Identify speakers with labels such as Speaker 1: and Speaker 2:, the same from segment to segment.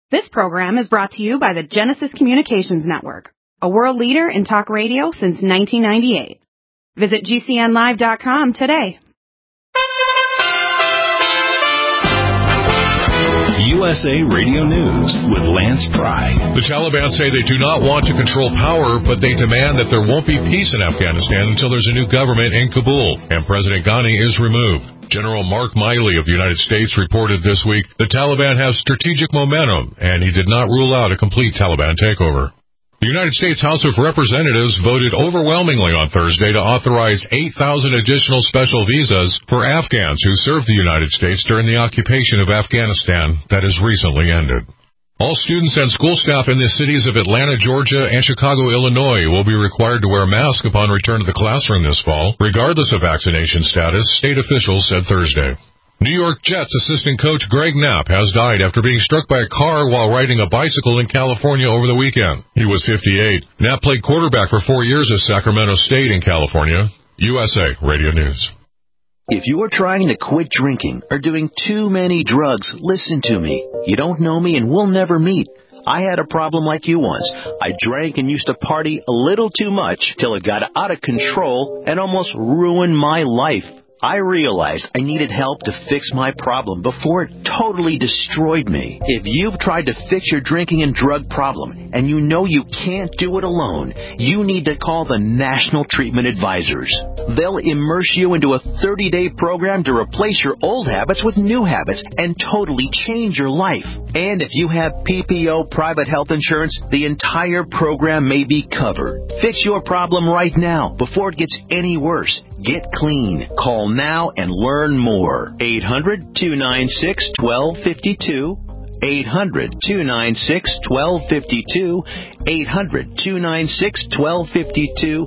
Speaker 1: This program is brought to you by the Genesis Communications Network, a world leader in talk radio since 1998. Visit GCNlive.com today.
Speaker 2: USA Radio News with Lance Pry.
Speaker 3: The Taliban say they do not want to control power, but they demand that there won't be peace in Afghanistan until there's a new government in Kabul and President Ghani is removed. General Mark Milley of the United States reported this week the Taliban has strategic momentum, and he did not rule out a complete Taliban takeover. The United States House of Representatives voted overwhelmingly on Thursday to authorize 8,000 additional special visas for Afghans who served the United States during the occupation of Afghanistan that has recently ended. All students and school staff in the cities of Atlanta, Georgia, and Chicago, Illinois will be required to wear a mask upon return to the classroom this fall, regardless of vaccination status, state officials said Thursday. New York Jets assistant coach Greg Knapp has died after being struck by a car while riding a bicycle in California over the weekend. He was 58. Knapp played quarterback for 4 years at Sacramento State in California. USA Radio News.
Speaker 4: If you are trying to quit drinking or doing too many drugs, listen to me. You don't know me and we'll never meet. I had a problem like you once. I drank and used to party a little too much till it got out of control and almost ruined my life. I realized I needed help to fix my problem before it totally destroyed me. If you've tried to fix your drinking and drug problem and you know you can't do it alone, you need to call the National Treatment Advisors. They'll immerse you into a 30-day program to replace your old habits with new habits and totally change your life. And if you have PPO private health insurance, the entire program may be covered. Fix your problem right now before it gets any worse. Get clean. Call now and learn more. 800-296-1252. 800-296-1252. 800-296-1252.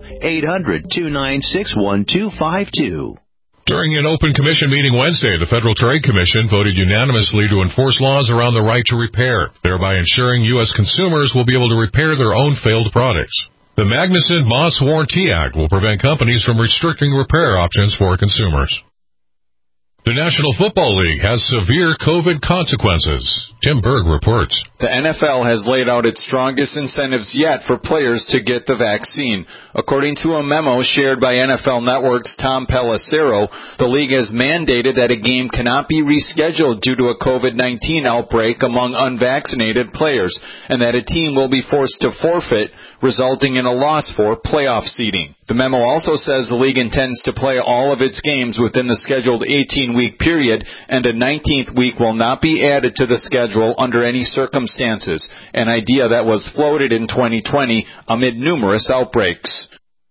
Speaker 4: 800-296-1252.
Speaker 3: During an open commission meeting Wednesday, the Federal Trade Commission voted unanimously to enforce laws around the right to repair, thereby ensuring U.S. consumers will be able to repair their own failed products. The Magnuson-Moss Warranty Act will prevent companies from restricting repair options for consumers. The National Football League has severe COVID consequences. Tim Berg reports.
Speaker 5: The NFL has laid out its strongest incentives yet for players to get the vaccine. According to a memo shared by NFL Network's Tom Pelissero, the league has mandated that a game cannot be rescheduled due to a COVID-19 outbreak among unvaccinated players, and that a team will be forced to forfeit, resulting in a loss for playoff seeding. The memo also says the league intends to play all of its games within the scheduled 18-week period, and a 19th week will not be added to the schedule under any circumstances, an idea that was floated in 2020 amid numerous outbreaks.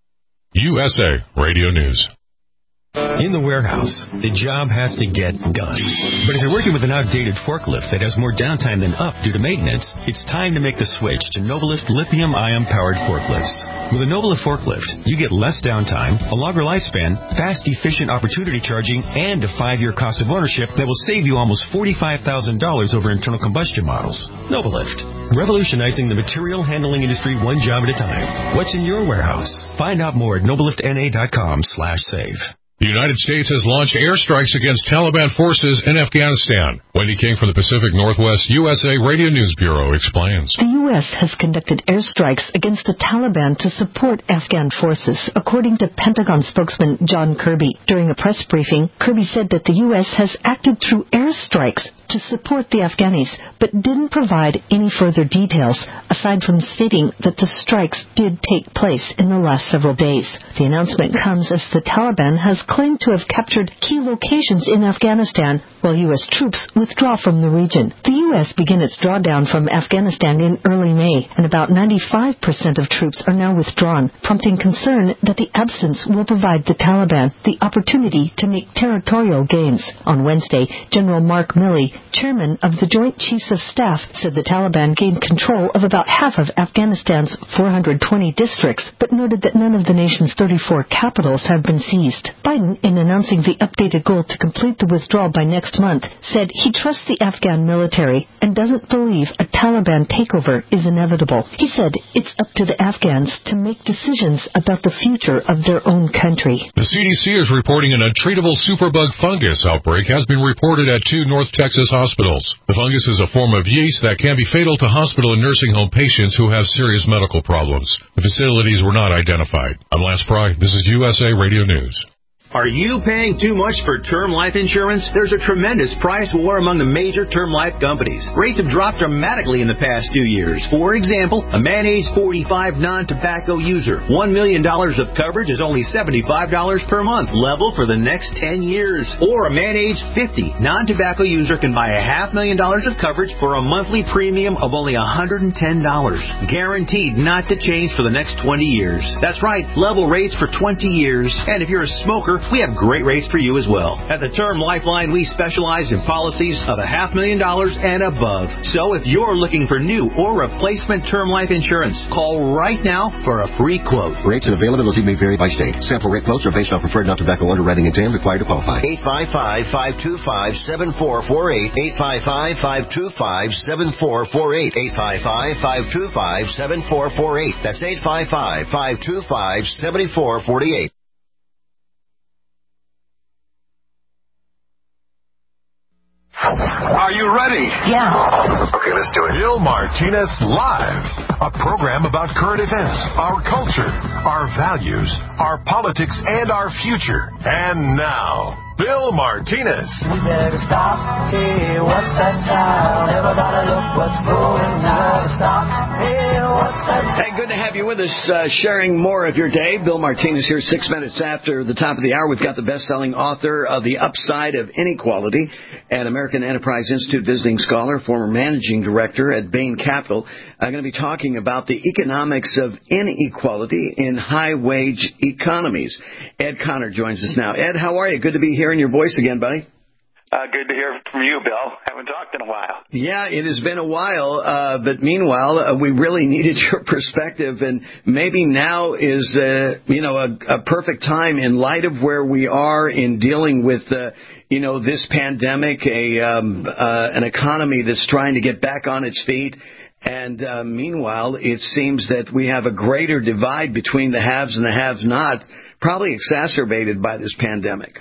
Speaker 3: USA Radio News.
Speaker 6: In the warehouse, the job has to get done. But if you're working with an outdated forklift that has more downtime than up due to maintenance, it's time to make the switch to Novalift lithium-ion powered forklifts. With a Novalift forklift, you get less downtime, a longer lifespan, fast, efficient opportunity charging, and a 5-year cost of ownership that will save you almost $45,000 over internal combustion models. Novalift, revolutionizing the material handling industry one job at a time. What's in your warehouse? Find out more at nobaliftna.com/save.
Speaker 3: The United States has launched airstrikes against Taliban forces in Afghanistan. Wendy King from the Pacific Northwest USA Radio News Bureau explains.
Speaker 7: The U.S. has conducted airstrikes against the Taliban to support Afghan forces, according to Pentagon spokesman John Kirby. During a press briefing, Kirby said that the U.S. has acted through airstrikes to support the Afghanis, but didn't provide any further details, aside from stating that the strikes did take place in the last several days. The announcement comes as the Taliban has claimed to have captured key locations in Afghanistan while U.S. troops withdraw from the region. The U.S. began its drawdown from Afghanistan in early May, and about 95% of troops are now withdrawn, prompting concern that the absence will provide the Taliban the opportunity to make territorial gains. On Wednesday, General Mark Milley, chairman of the Joint Chiefs of Staff, said the Taliban gained control of about half of Afghanistan's 420 districts, but noted that none of the nation's 34 capitals have been seized. By Biden, in announcing the updated goal to complete the withdrawal by next month, said he trusts the Afghan military and doesn't believe a Taliban takeover is inevitable. He said it's up to the Afghans to make decisions about the future of their own country.
Speaker 3: The CDC is reporting an untreatable superbug fungus outbreak has been reported at 2 North Texas hospitals. The fungus is a form of yeast that can be fatal to hospital and nursing home patients who have serious medical problems. The facilities were not identified. I'm Lance Pry. This is USA Radio News.
Speaker 8: Are you paying too much for term life insurance? There's a tremendous price war among the major term life companies. Rates have dropped dramatically in the past 2 years. For example, a man age 45 non-tobacco user, $1 million of coverage is only $75 per month, level for the next 10 years. Or a man age 50 non-tobacco user can buy $500,000 of coverage for a monthly premium of only $110, guaranteed not to change for the next 20 years. That's right, level rates for 20 years. And if you're a smoker, we have great rates for you as well. At the Term Lifeline, we specialize in policies of $500,000 and above. So if you're looking for new or replacement term life insurance, call right now for a free quote.
Speaker 9: Rates and availability may vary by state. Sample rate quotes are based on preferred non-tobacco underwriting and TAM required to qualify. 855-525-7448. 855-525-7448. 855-525-7448. That's 855-525-7448.
Speaker 10: Are you ready?
Speaker 7: Yeah.
Speaker 10: Okay, let's do it. Bill Martinez Live, a program about current events, our culture, our values, our politics, and our future. And now, Bill Martinez.
Speaker 11: We better stop. Hey, what's that sound? Everybody look what's going on. Stop. Hey, what's that sound?
Speaker 12: Hey, good to have you with us, sharing more of your day. Bill Martinez here, 6 minutes after the top of the hour. We've got the best-selling author of The Upside of Inequality at American Enterprise Institute, visiting scholar, former managing director at Bain Capital. I'm going to be talking about the economics of inequality in high-wage economies. Ed Connor joins us now. Ed, how are you? Good to be hearing your voice again, buddy.
Speaker 13: Good to hear from you, Bill. Haven't talked in a while.
Speaker 12: Yeah, it has been a while, but meanwhile, we really needed your perspective, and maybe now is, a perfect time in light of where we are in dealing with, this pandemic, an economy that's trying to get back on its feet. And meanwhile, it seems that we have a greater divide between the haves and the have-not, probably exacerbated by this pandemic.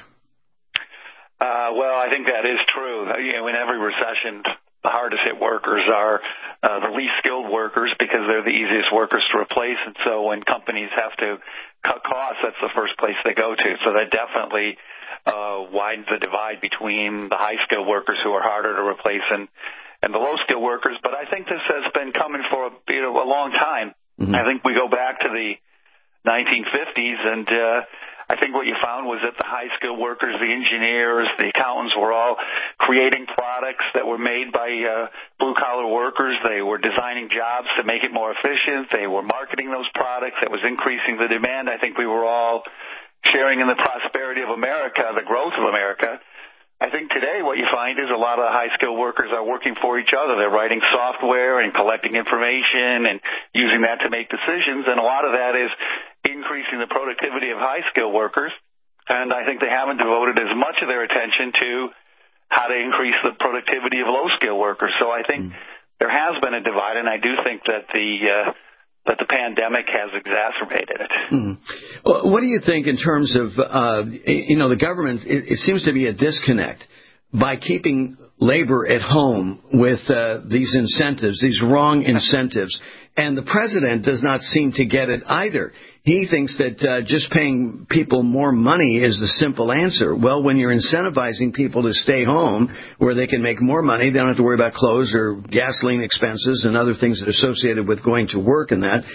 Speaker 13: Well, I think that is true. In every recession, the hardest hit workers are the least skilled workers because they're the easiest workers to replace. And so when companies have to cut costs, that's the first place they go to. So that definitely widens the divide between the high skilled workers who are harder to replace and the low skilled workers. But I think this has been coming for a long time. Mm-hmm. I think we go back to the 1950s, and I think what you found was that the high-skilled workers, the engineers, the accountants were all creating products that were made by blue-collar workers. They were designing jobs to make it more efficient. They were marketing those products. That was increasing the demand. I think we were all sharing in the prosperity of America, the growth of America. I think today what you find is a lot of the high-skilled workers are working for each other. They're writing software and collecting information and using that to make decisions, and a lot of that is increasing the productivity of high-skilled workers, and I think they haven't devoted as much of their attention to how to increase the productivity of low-skilled workers. So I think there has been a divide, and I do think that the pandemic has exacerbated it.
Speaker 12: Well, what do you think in terms of, the government, it seems to be a disconnect by keeping labor at home with these incentives, these wrong incentives, and the president does not seem to get it either. He thinks that just paying people more money is the simple answer. Well, when you're incentivizing people to stay home where they can make more money, they don't have to worry about clothes or gasoline expenses and other things that are associated with going to work and that.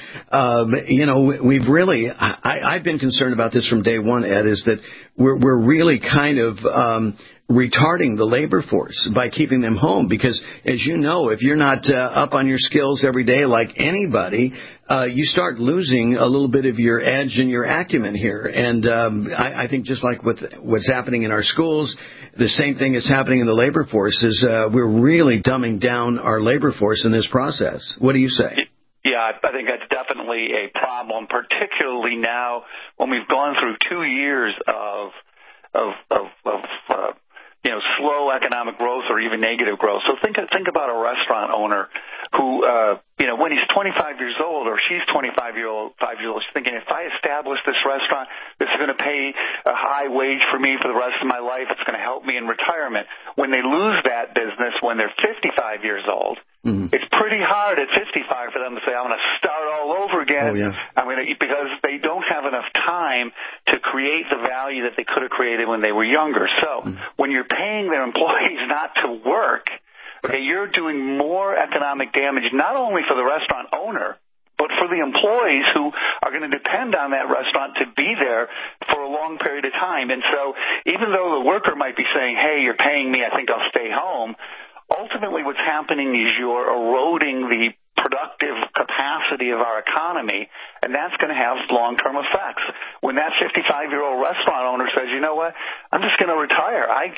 Speaker 12: We've really, I've been concerned about this from day one, Ed, is that we're really kind of retarding the labor force by keeping them home because, as you know, if you're not up on your skills every day like anybody, you start losing a little bit of your edge and your acumen here. And I think just like with what's happening in our schools, the same thing is happening in the labor force is we're really dumbing down our labor force in this process. What do you say?
Speaker 13: Yeah, I think that's definitely a problem, particularly now when we've gone through 2 years of slow economic growth or even negative growth. So think about a restaurant owner who, when he's 25 years old or she's 5 years old, she's thinking, if I establish this restaurant, this is going to pay a high wage for me for the rest of my life. It's going to help me in retirement. When they lose that business when they're 55 years old, it's pretty hard at 55 for them to say, I'm going to start all over again. Because they don't have enough time to create the value that they could have created when they were younger. So when you're paying their employees not to work, you're doing more economic damage, not only for the restaurant owner, but for the employees who are going to depend on that restaurant to be there for a long period of time. And so even though the worker might be saying, hey, you're paying me, I think I'll stay home, ultimately what's happening is you're eroding the productive capacity of our economy, and that's going to have long-term effects. When that 55-year-old restaurant owner says, you know what, I'm just going to retire. I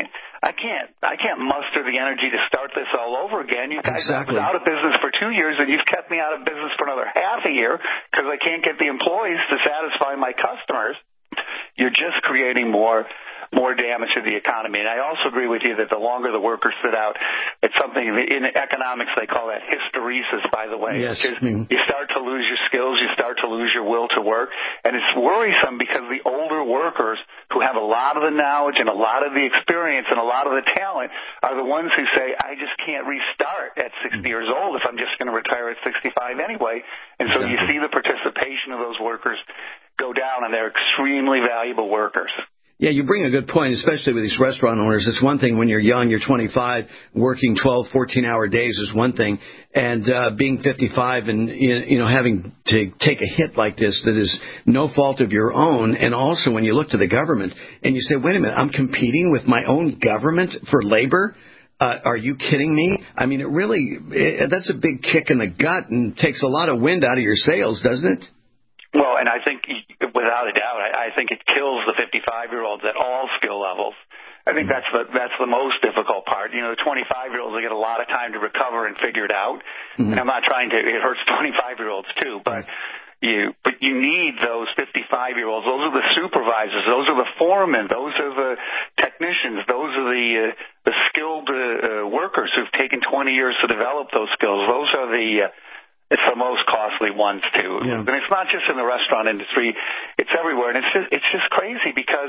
Speaker 13: can't muster the energy to start this all over again. You guys I was out of business for 2 years, and you've kept me out of business for another half a year because I can't get the employees to satisfy my customers. You're just creating more damage to the economy. And I also agree with you that the longer the workers sit out, it's something in economics they call that hysteresis, by the way.
Speaker 12: Yes.
Speaker 13: You start to lose your skills, you start to lose your will to work, and it's worrisome because the older workers who have a lot of the knowledge and a lot of the experience and a lot of the talent are the ones who say, I just can't restart at 60 years old if I'm just going to retire at 65 anyway. And so you see the participation of those workers go down, and they're extremely valuable workers.
Speaker 12: Yeah, you bring a good point, especially with these restaurant owners. It's one thing when you're young, you're 25, working 12, 14-hour days is one thing. And being 55 and, having to take a hit like this that is no fault of your own. And also when you look to the government and you say, wait a minute, I'm competing with my own government for labor? Are you kidding me? I mean, that's a big kick in the gut and takes a lot of wind out of your sails, doesn't it?
Speaker 13: Well, and I think, without a doubt, I think it kills the 55-year-olds at all skill levels. I think that's the most difficult part. The 25-year-olds, they get a lot of time to recover and figure it out. And I'm not trying to, it hurts 25-year-olds too, but you need those 55-year-olds. Those are the supervisors. Those are the foremen. Those are the technicians. Those are the skilled workers who've taken 20 years to develop those skills. Those are it's the most costly ones too. And it's not just in the restaurant industry; it's everywhere. And it's just crazy because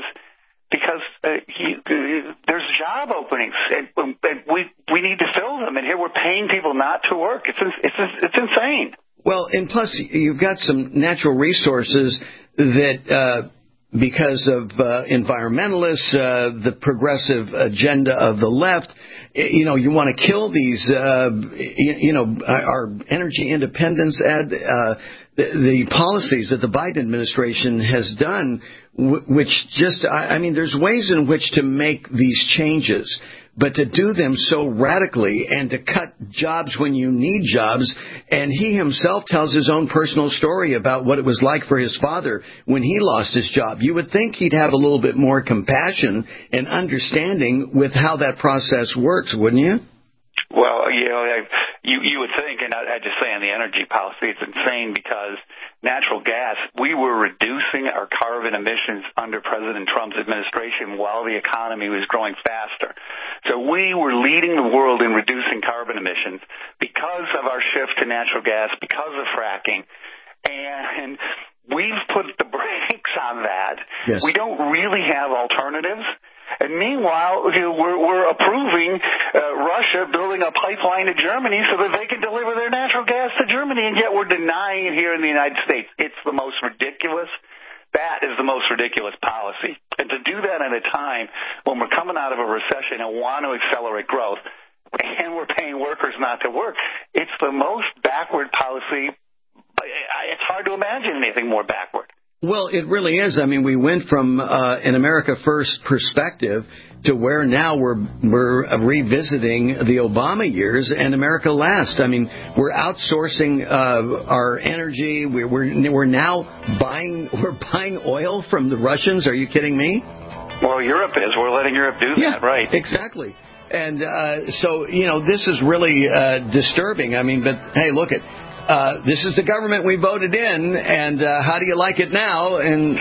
Speaker 13: there's job openings and we need to fill them, and here we're paying people not to work. It's insane.
Speaker 12: Well, and plus you've got some natural resources that. Because of environmentalists, the progressive agenda of the left, you want to kill these, our energy independence, the policies that the Biden administration has done, which there's ways in which to make these changes. But to do them so radically and to cut jobs when you need jobs, and he himself tells his own personal story about what it was like for his father when he lost his job. You would think he'd have a little bit more compassion and understanding with how that process works, wouldn't you?
Speaker 13: Well, you would think, and I just say on the energy policy, it's insane because natural gas, we were reducing our carbon emissions under President Trump's administration while the economy was growing faster. So we were leading the world in reducing carbon emissions because of our shift to natural gas, because of fracking, and we've put the brakes on that.
Speaker 12: Yes.
Speaker 13: We don't really have alternatives. And meanwhile, we're approving Russia building a pipeline to Germany so that they can deliver their natural gas to Germany, and yet we're denying it here in the United States. It's the most ridiculous. That is the most ridiculous policy. And to do that at a time when we're coming out of a recession and want to accelerate growth, and we're paying workers not to work, it's the most backward policy. It's hard to imagine anything more backward.
Speaker 12: Well, it really is. I mean, we went from an America First perspective to where now we're revisiting the Obama years and America Last. I mean, we're outsourcing our energy. We're now buying oil from the Russians. Are you kidding me?
Speaker 13: Well, Europe is. We're letting Europe do that, right?
Speaker 12: Exactly. And so this is really disturbing. I mean, but hey, look this is the government we voted in, and how do you like it now? And,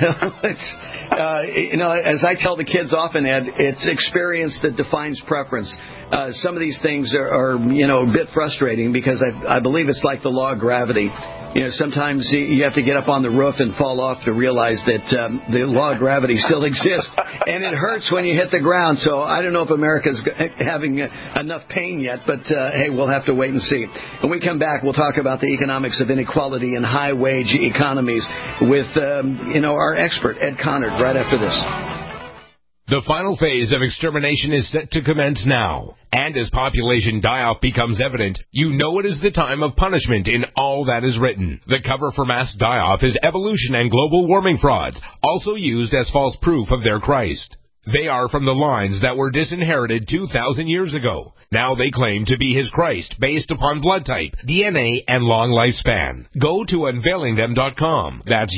Speaker 12: as I tell the kids often, Ed, it's experience that defines preference. Some of these things are a bit frustrating because I believe it's like the law of gravity. Sometimes you have to get up on the roof and fall off to realize that the law of gravity still exists. And it hurts when you hit the ground. So I don't know if America's having enough pain yet, but hey, we'll have to wait and see. When we come back, we'll talk about the economics of inequality in high-wage economies with, our expert, Ed Conard, right after this.
Speaker 14: The final phase of extermination is set to commence now. And as population die-off becomes evident, you know it is the time of punishment in all that is written. The cover for mass die-off is evolution and global warming frauds, also used as false proof of their Christ. They are from the lines that were disinherited 2,000 years ago. Now they claim to be his Christ based upon blood type, DNA, and long lifespan. Go to unveilingthem.com. That's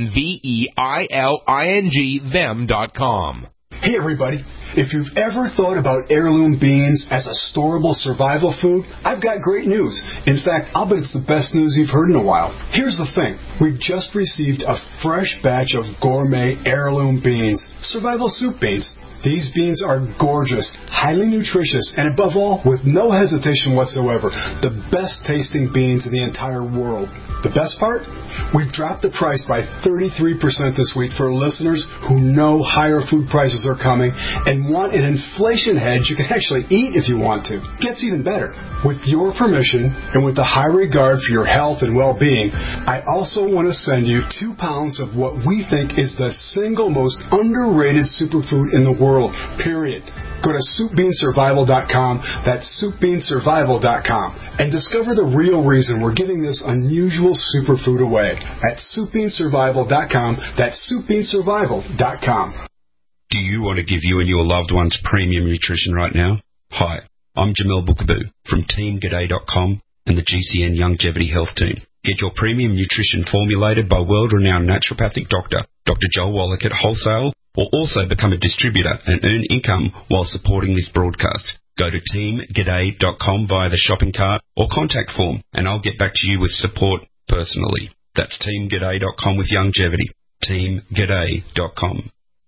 Speaker 14: UNVEILING them.com.
Speaker 15: Hey everybody, if you've ever thought about heirloom beans as a storable survival food, I've got great news. In fact, I'll bet it's the best news you've heard in a while. Here's the thing. We've just received a fresh batch of gourmet heirloom beans, survival soup beans. These beans are gorgeous, highly nutritious, and above all, with no hesitation whatsoever, the best tasting beans in the entire world. The best part? We've dropped the price by 33% this week for listeners who know higher food prices are coming and want an inflation hedge you can actually eat if you want to. Gets even better. With your permission and with the high regard for your health and well-being, I also want to send you 2 pounds of what we think is the single most underrated superfood in the world, period. Go to SoupBeanSurvival.com, that's SoupBeanSurvival.com, and discover the real reason we're giving this unusual superfood away at SoupBeanSurvival.com, that's SoupBeanSurvival.com.
Speaker 16: Do you want to give you and your loved ones premium nutrition right now? Hi, I'm Jamel Bookaboo from TeamGaday.com and the GCN Longevity Health Team. Get your premium nutrition formulated by world-renowned naturopathic doctor, Dr. Joel Wallach at Wholesale, or also become a distributor and earn income while supporting this broadcast. Go to teamgaday.com via the shopping cart or contact form, and I'll get back to you with support personally. That's teamgaday.com with longevity. teamgaday.com.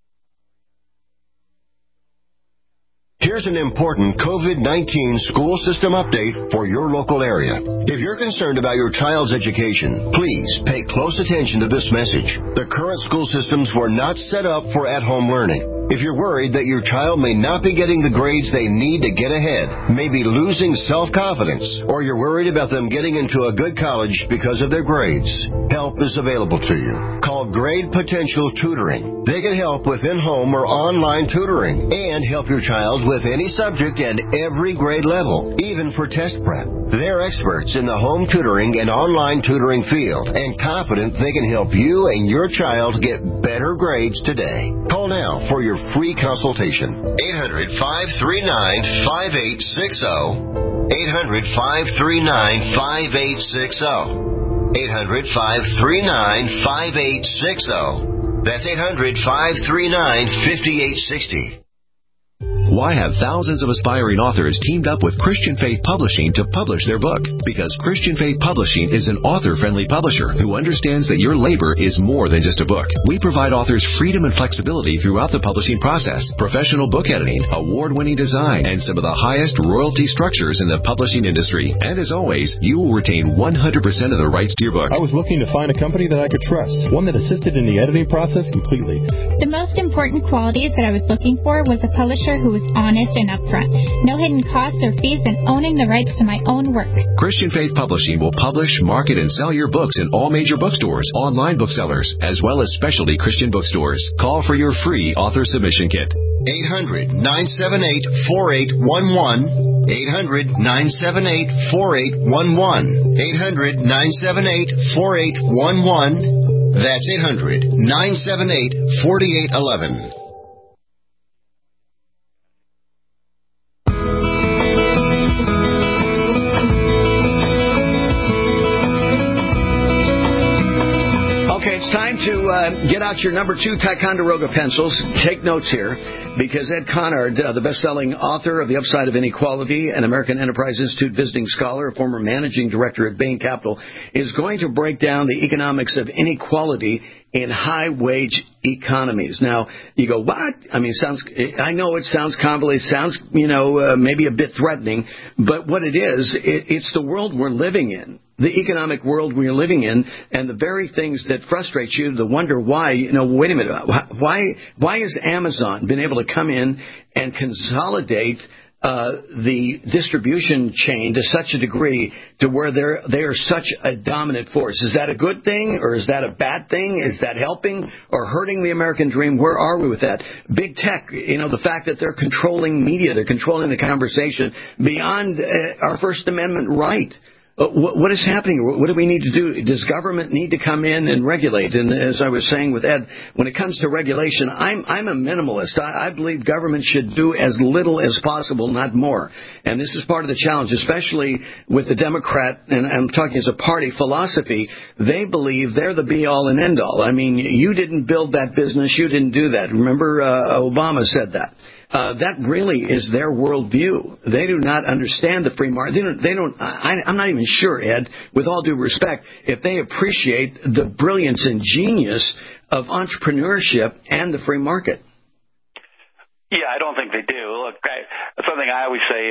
Speaker 9: Here's an important COVID-19 school system update for your local area. If you're concerned about your child's education, please pay close attention to this message. The current school systems were not set up for at-home learning. If you're worried that your child may not be getting the grades they need to get ahead, maybe losing self-confidence, or you're worried about them getting into a good college because of their grades, help is available to you. Call Grade Potential Tutoring. They can help with in-home or online tutoring and help your child with any subject and every grade level, even for test prep. They're experts in the home tutoring and online tutoring field and confident they can help you and your child get better grades today. Call now for your free consultation. 800-539-5860. 800-539-5860. 800-539-5860. That's 800-539-5860.
Speaker 17: Why have thousands of aspiring authors teamed up with Christian Faith Publishing to publish their book? Because Christian Faith Publishing is an author-friendly publisher who understands that your labor is more than just a book. We provide authors freedom and flexibility throughout the publishing process, professional book editing, award-winning design, and some of the highest royalty structures in the publishing industry. And as always, you will retain 100% of the rights to your book.
Speaker 18: I was looking to find a company that I could trust, one that assisted in the editing process completely.
Speaker 19: The most important qualities that I was looking for was a publisher who was honest and upfront, no hidden costs or fees, and owning the rights to my own work.
Speaker 17: Christian Faith Publishing will publish, market, and sell your books in all major bookstores, online booksellers, as well as specialty Christian bookstores. Call for your free author submission kit.
Speaker 9: 800-978-4811. 800-978-4811. 800-978-4811. That's 800-978-4811.
Speaker 12: Time to get out your number 2 Ticonderoga pencils. Take notes here, because Ed Conard, the best-selling author of The Upside of Inequality, an American Enterprise Institute visiting scholar, a former managing director at Bain Capital, is going to break down the economics of inequality in high-wage economies. Now, you go, what? I mean, I know it sounds convoluted, sounds, maybe a bit threatening, but what it is, it's the world we're living in. The economic world we're living in, and the very things that frustrate you, the wonder why, wait a minute, why has Amazon been able to come in and consolidate the distribution chain to such a degree to where they are such a dominant force? Is that a good thing, or is that a bad thing? Is that helping or hurting the American dream? Where are we with that? Big tech, the fact that they're controlling media, they're controlling the conversation beyond our First Amendment right. What is happening? What do we need to do? Does government need to come in and regulate? And as I was saying with Ed, when it comes to regulation, I'm a minimalist. I believe government should do as little as possible, not more. And this is part of the challenge, especially with the Democrat, and I'm talking as a party philosophy. They believe they're the be-all and end-all. I mean, you didn't build that business. You didn't do that. Remember, Obama said that. That really is their worldview. They do not understand the free market. I'm not even sure, Ed, with all due respect, if they appreciate the brilliance and genius of entrepreneurship and the free market.
Speaker 13: Yeah, I don't think they do. Look, something I always say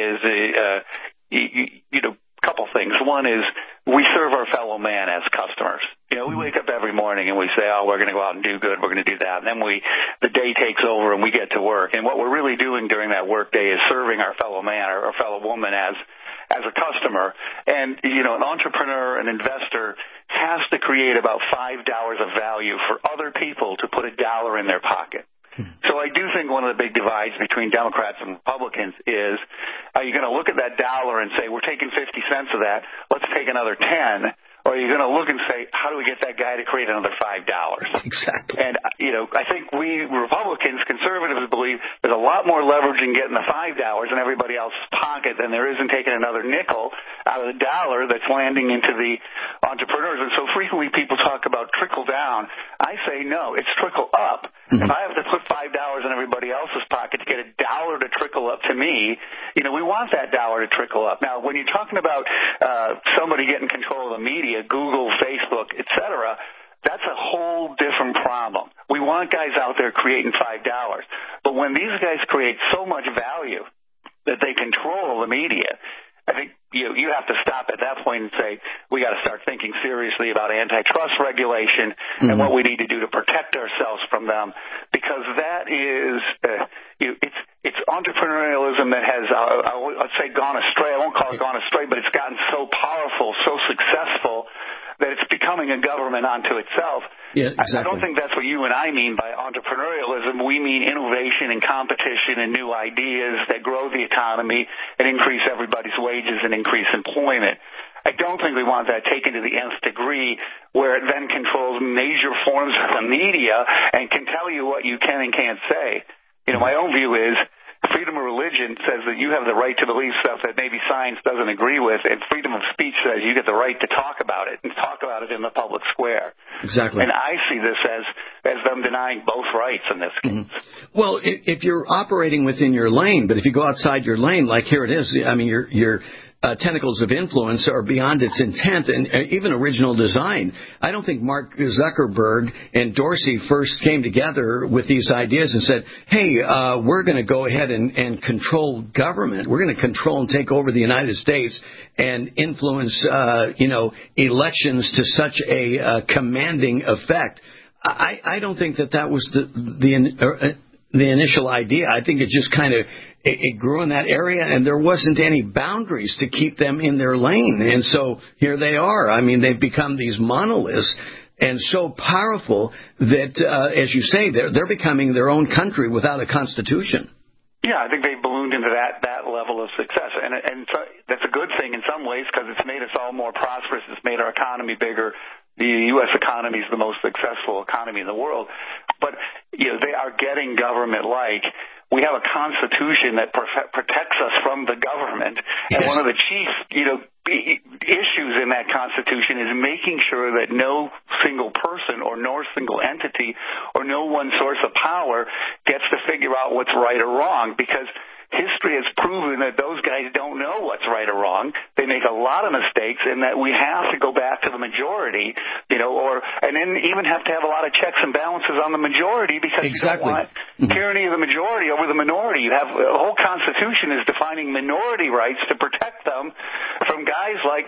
Speaker 13: is, a couple things. One is we serve our fellow man as customers. We wake up every morning and we say, we're going to go out and do good, we're going to do that. And then the day takes over and we get to work. And what we're really doing during that work day is serving our fellow man or our fellow woman as a customer. And, an entrepreneur, an investor has to create about $5 of value for other people to put $1 in their pocket. So I do think one of the big divides between Democrats and Republicans is, are you going to look at that dollar and say, we're taking 50 cents of that, let's take another 10? Or are you going to look and say, how do we get that guy to create another $5?
Speaker 12: Exactly.
Speaker 13: And, I think we Republicans, conservatives, believe there's a lot more leverage in getting the $5 in everybody else's pocket than there is in taking another nickel out of the dollar that's landing into the entrepreneurs. And so frequently people talk about trickle down. I say no, it's trickle up. Mm-hmm. If I have to put $5 in everybody else's pocket to get $1 to trickle up to me, we want that $1 to trickle up. Now, when you're talking about somebody getting control of the media, Google, Facebook, etc., that's a whole different problem. We want guys out there creating $5. But when these guys create so much value that they control the media, I think you have to stop at that point and say, we got to start thinking seriously about antitrust regulation and what we need to do to protect ourselves from them, because that is, it's entrepreneurialism that has, I'd say, gone astray. I won't call it gone astray, but it's gotten so powerful, so successful that it's becoming a government unto itself.
Speaker 12: Yeah, exactly.
Speaker 13: I don't think that's what you and I mean by entrepreneurialism. We mean innovation and competition and new ideas that grow the economy and increase everybody's wages and increase employment. I don't think we want that taken to the nth degree where it then controls major forms of the media and can tell you what you can and can't say. My own view is freedom of religion says that you have the right to believe stuff that maybe science doesn't agree with, and freedom of speech says you get the right to talk about it and talk about it in the public square.
Speaker 12: Exactly.
Speaker 13: And I see this as them denying both rights in this case.
Speaker 12: Mm-hmm. Well, if you're operating within your lane, but if you go outside your lane, like here it is, I mean, your tentacles of influence are beyond its intent and even original design. I don't think Mark Zuckerberg and Dorsey first came together with these ideas and said, hey, we're going to go ahead and control government. We're going to control and take over the United States and influence, elections to such a commanding effect. I don't think that was the initial idea. I think it just kind of it grew in that area, and there wasn't any boundaries to keep them in their lane. And so here they are. I mean, they've become these monoliths and so powerful that, as you say, they're becoming their own country without a constitution.
Speaker 13: Yeah, I think they ballooned into that level of success, and so that's a good thing in some ways because it's made us all more prosperous. It's made our economy bigger. The U.S. economy is the most successful economy in the world, but they are getting government-like. We have a constitution that protects us from the government, and one of the chief, issues in that constitution is making sure that no single person or no single entity or no one source of power gets to figure out what's right or wrong, because history has proven that those guys don't know what's right or wrong. They make a lot of mistakes, and that we have to go back to the majority, and then even have to have a lot of checks and balances on the majority, because you don't want tyranny of the majority over the minority. You have the whole Constitution is defining minority rights to protect them from guys like,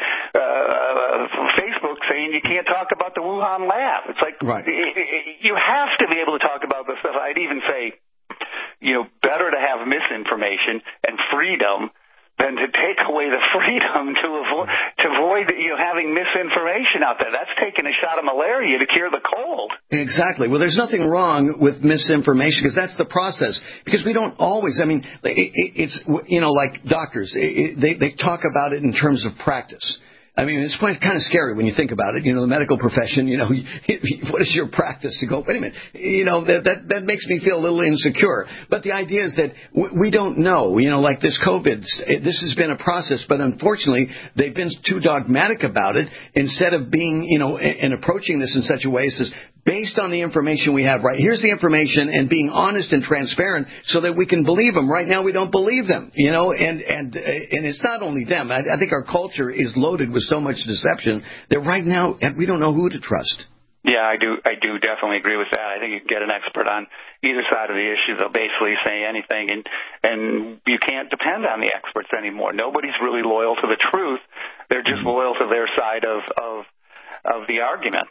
Speaker 13: Facebook saying you can't talk about the Wuhan lab. It's like, you have to be able to talk about this stuff. I'd even say, better to have misinformation and freedom than to take away the freedom to avoid having misinformation out there. That's taking a shot of malaria to cure the cold.
Speaker 12: Exactly. Well, there's nothing wrong with misinformation, because that's the process. Because we don't always, it's, like doctors, they talk about it in terms of practice. I mean, it's kind of scary when you think about it. The medical profession, what is your practice? You go, wait a minute, that makes me feel a little insecure. But the idea is that we don't know, like this COVID, this has been a process, but unfortunately they've been too dogmatic about it instead of being, and approaching this in such a way as says, based on the information we have, right, here's the information, and being honest and transparent so that we can believe them. Right now we don't believe them, and it's not only them. I think our culture is loaded with so much deception that right now we don't know who to trust.
Speaker 13: Yeah, I do definitely agree with that. I think you can get an expert on either side of the issue. They'll basically say anything, and you can't depend on the experts anymore. Nobody's really loyal to the truth. They're just loyal to their side of the argument.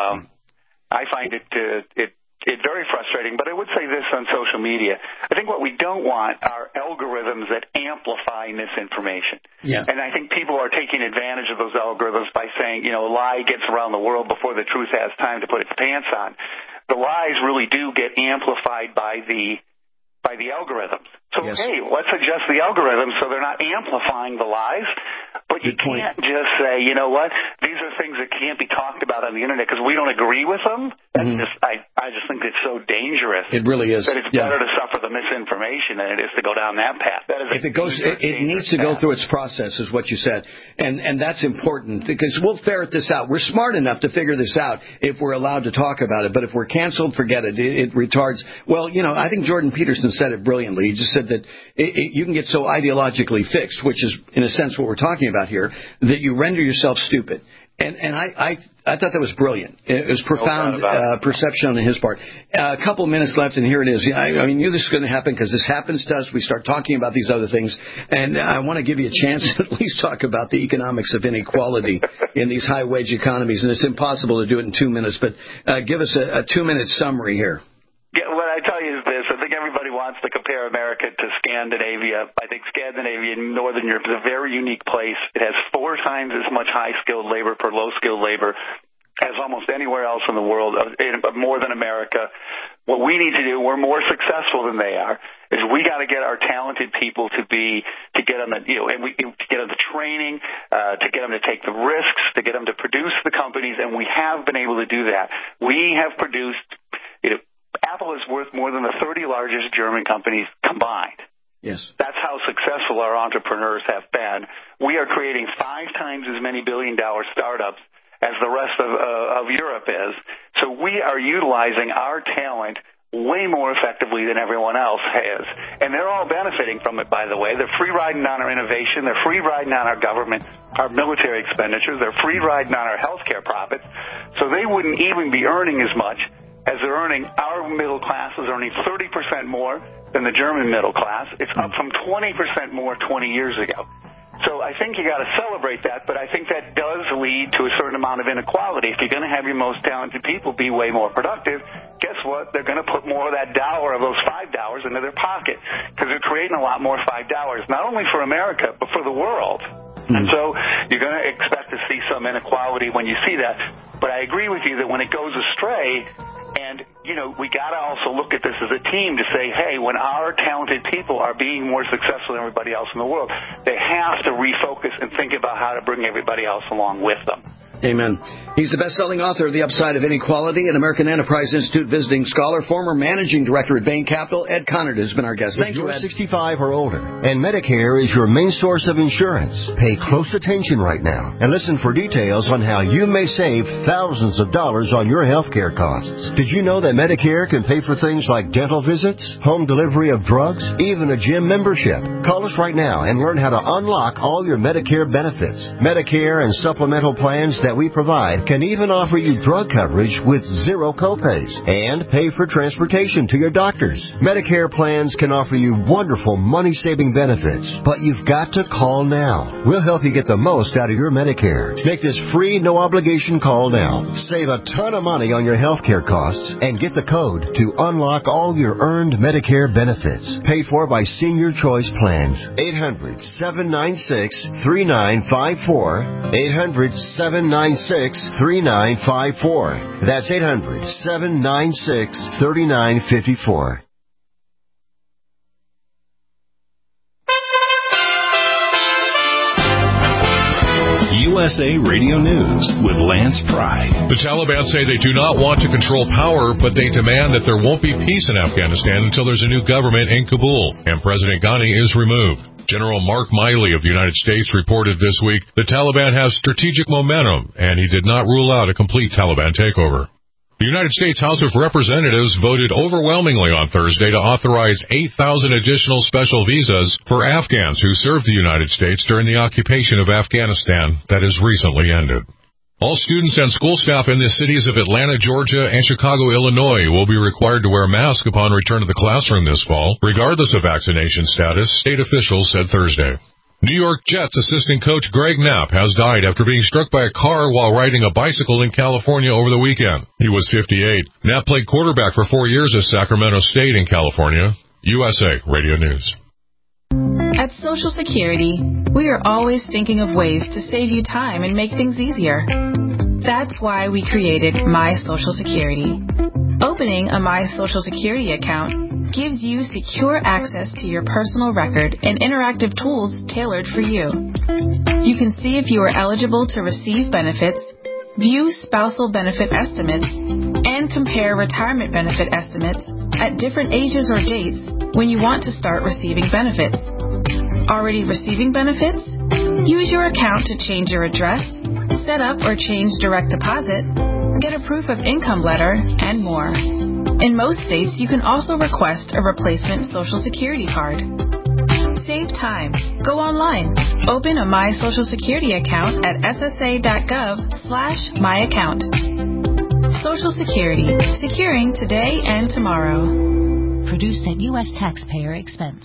Speaker 13: I find it very frustrating, but I would say this on social media. I think what we don't want are algorithms that amplify misinformation. Yeah. And I think people are taking advantage of those algorithms by saying, a lie gets around the world before the truth has time to put its pants on. The lies really do get amplified by the algorithms. So, hey, let's adjust the algorithms so they're not amplifying the lies. But you can't just say, you know what, these are things that can't be talked about on the Internet because we don't agree with them. I just think it's so dangerous.
Speaker 12: It really is.
Speaker 13: That it's better to suffer the misinformation than it is to go down that path. That is
Speaker 12: it needs to go through its process, is what you said. And that's important, because we'll ferret this out. We're smart enough to figure this out if we're allowed to talk about it. But if we're canceled, forget it. It retards. Well, I think Jordan Peterson said it brilliantly. He just said that you can get so ideologically fixed, which is, in a sense, what we're talking about here, that you render yourself stupid. And I thought that was brilliant. It was profound perception on his part. A couple minutes left, and here it is. I knew this was going to happen because this happens to us. We start talking about these other things, and I want to give you a chance to at least talk about the economics of inequality in these high-wage economies. And it's impossible to do it in 2 minutes, but give us a 2-minute summary here.
Speaker 13: Yeah, what I tell you is this. I think everybody wants to compare America to Scandinavia. I think Scandinavia in Northern Europe is a very unique place. It has 4 times as much high-skilled labor per low-skilled labor as almost anywhere else in the world, more than America. What we need to do, we're more successful than they are, is we got to get our talented people to get them to get them the training, to get them to take the risks, to get them to produce the companies, and we have been able to do that. We have produced, Apple is worth more than the 30 largest German companies combined.
Speaker 12: Yes.
Speaker 13: That's how successful our entrepreneurs have been. We are creating 5 times as many billion-dollar startups as the rest of Europe is. So we are utilizing our talent way more effectively than everyone else has. And they're all benefiting from it, by the way. They're free riding on our innovation. They're free riding on our government, our military expenditures. They're free riding on our healthcare profits. So they wouldn't even be earning as much as they're earning. Our middle class is earning 30% more than the German middle class. It's up from 20% more 20 years ago. So I think you got to celebrate that, but I think that does lead to a certain amount of inequality. If you're going to have your most talented people be way more productive, guess what? They're going to put more of that dollar, of those $5, into their pocket, because they're creating a lot more $5, not only for America, but for the world. And so you're going to expect to see some inequality when you see that. But I agree with you that when it goes astray, and, we got to also look at this as a team to say, hey, when our talented people are being more successful than everybody else in the world, they have to refocus and think about how to bring everybody else along with them.
Speaker 12: Amen. He's the best-selling author of The Upside of Inequality, an American Enterprise Institute visiting scholar, former managing director at Bain Capital. Ed Conard has been our guest. Thank you, Ed.
Speaker 9: If you're 65 or older and Medicare is your main source of insurance, pay close attention right now and listen for details on how you may save thousands of dollars on your health care costs. Did you know that Medicare can pay for things like dental visits, home delivery of drugs, even a gym membership? Call us right now and learn how to unlock all your Medicare benefits. Medicare and supplemental plans that we provide can even offer you drug coverage with zero copays and pay for transportation to your doctors. Medicare plans can offer you wonderful money-saving benefits, but you've got to call now. We'll help you get the most out of your Medicare. Make this free, no-obligation call now. Save a ton of money on your health care costs and get the code to unlock all your earned Medicare benefits. Paid for by Senior Choice Plans. 800-796-3954. 800-796-3954. That's 800-796-3954.
Speaker 2: USA Radio News with Lance Pry.
Speaker 3: The Taliban say they do not want to control power, but they demand that there won't be peace in Afghanistan until there's a new government in Kabul and President Ghani is removed. General Mark Miley of the United States reported this week the Taliban has strategic momentum, and he did not rule out a complete Taliban takeover. The United States House of Representatives voted overwhelmingly on Thursday to authorize 8,000 additional special visas for Afghans who served the United States during the occupation of Afghanistan that has recently ended. All students and school staff in the cities of Atlanta, Georgia, and Chicago, Illinois will be required to wear a mask upon return to the classroom this fall, regardless of vaccination status, state officials said Thursday. New York Jets assistant coach Greg Knapp has died after being struck by a car while riding a bicycle in California over the weekend. He was 58. Knapp played quarterback for 4 years at Sacramento State in California. USA Radio News.
Speaker 20: At Social Security, we are always thinking of ways to save you time and make things easier. That's why we created My Social Security. Opening a My Social Security account gives you secure access to your personal record and interactive tools tailored for you. You can see if you are eligible to receive benefits, view spousal benefit estimates, and compare retirement benefit estimates at different ages or dates when you want to start receiving benefits. Already receiving benefits? Use your account to change your address, set up or change direct deposit, get a proof of income letter, and more. In most states, you can also request a replacement Social Security card. Save time. Go online. Open a My Social Security account at ssa.gov/myaccount. Social Security. Securing today and tomorrow.
Speaker 7: Produced at U.S. taxpayer expense.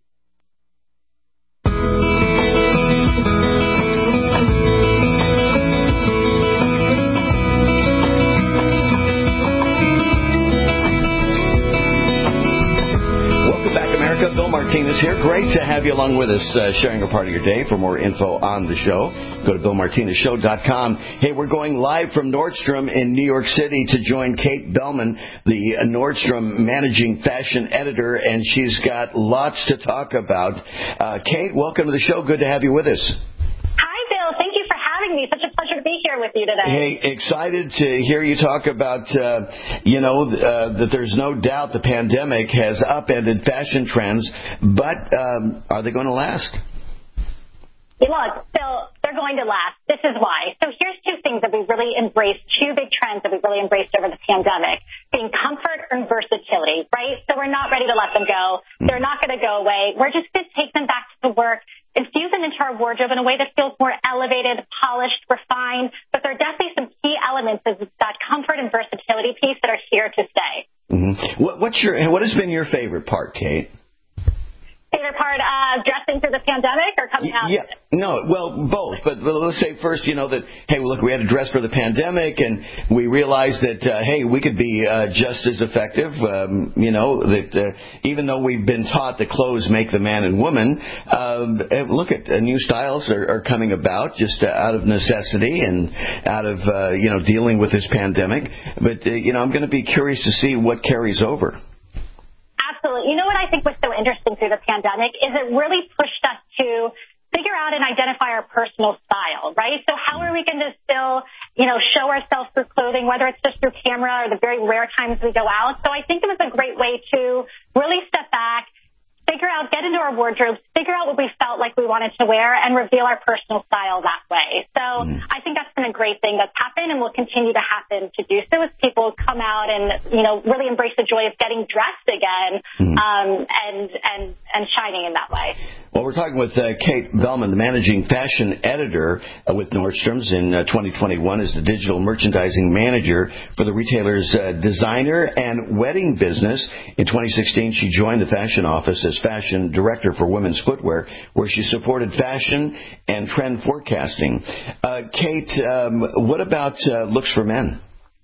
Speaker 12: Bill Martinez here. Great to have you along with us, sharing a part of your day. For more info on the show, go to BillMartinezShow.com. Hey, we're going live from Nordstrom in New York City to join Kate Bellman, the Nordstrom managing fashion editor, and she's got lots to talk about. Kate, welcome to the show. Good to have you with us.
Speaker 21: Hi, Bill. Thank you for having me. Such a pleasure to be here with you today.
Speaker 12: Hey, excited to hear you talk about, that there's no doubt the pandemic has upended fashion trends, but are they going to last?
Speaker 21: Look, Bill, they're going to last. This is why. So here's two things that we really embraced, two big trends that we really embraced over the pandemic, being comfort and versatility, right? So we're not ready to let them go. They're not going to go away. We're just going to take them back to work, infuse them into our wardrobe in a way that feels more elevated, polished, refined, but there are definitely some key elements of that comfort and versatility piece that are here to stay.
Speaker 12: Mm-hmm. What has been your favorite part, Kate?
Speaker 21: Favorite part of dressing through the pandemic or coming out?
Speaker 12: Yeah, no, well, both. But let's say first, that, hey, look, we had to dress for the pandemic, and we realized that, hey, we could be just as effective, that even though we've been taught that clothes make the man and woman, look at new styles are coming about just out of necessity and out of, dealing with this pandemic. But, I'm going to be curious to see what carries over.
Speaker 21: Absolutely. You know what I think was so interesting through the pandemic is it really pushed us to figure out and identify our personal style, right? So how are we going to still, show ourselves through clothing, whether it's just through camera or the very rare times we go out? So I think it was a great way to really step back, get into our wardrobes, figure out what we felt like we wanted to wear, and reveal our personal style that way. So I think that's been a great thing that's happened and will continue to happen to do so as people come out and, really embrace the joy of getting dressed again and shining in that way.
Speaker 12: Well, we're talking with Kate Bellman, the managing fashion editor with Nordstrom's in 2021 as the digital merchandising manager for the retailer's designer and wedding business. In 2016, she joined the fashion office as fashion director for women's footwear, where she supported fashion and trend forecasting. Kate, what about looks for men?